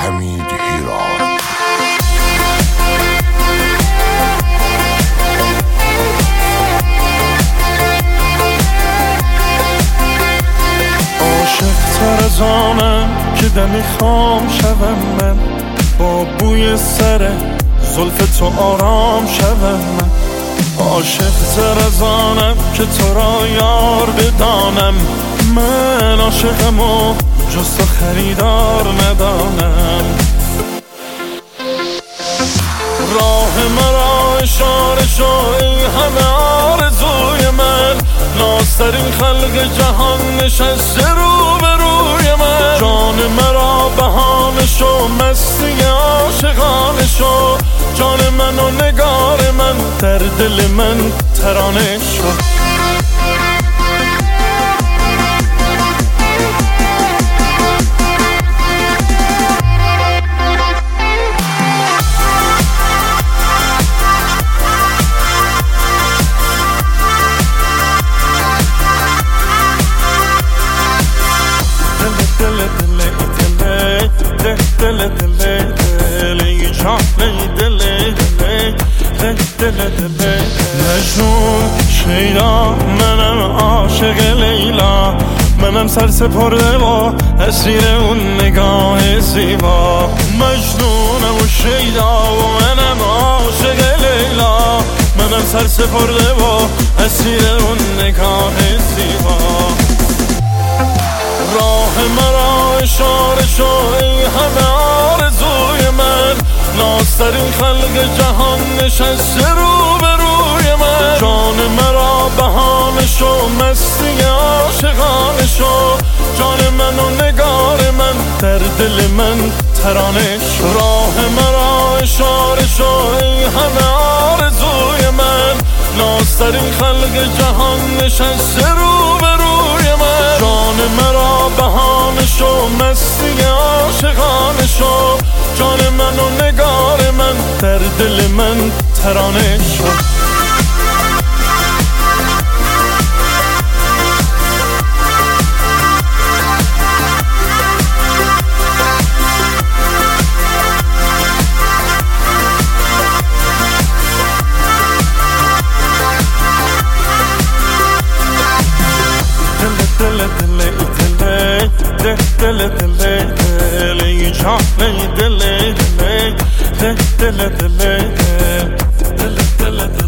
حمید هیران. عاشق تر از آنم که دمی خام شوم من، با بوی سر زلف تو آرام شوم من. عاشق تر از آنم که تو را یار بدانم، من عاشقم و جز تو خریدار ندانم. راه مرا اشاره شو ای همه آرزوی من، نازترین خلق جهان نشسته رو به روی من. جان مرا بهانه شو مستی عاشقانه شو، جان من و نگار من در دل من ترانه شو. مجنون شیدا منم عاشق لیلا، منم سر سپرده و اسیر اون نگاه زیبا. مجنونم و شیدا و منم عاشق لیلا، منم سر سپرده و اسیر اون نگاه زیبا. راه مرا اشاره شو ای همه آرزوی من، نازترین خلق جهان نشسته رو به روی من. جان مرا بهانه شو مستی عاشقانه شو، جان من و نگار من در دل من ترانه شو. راه مرا اشاره شو ای همه آرزوی من، نازترین خلق جهان نشسته رو به روی من. جان مرا بهانه شو مستی عاشقانه شو، جان من و نگار من در دل من ترانه شو. دل دل دل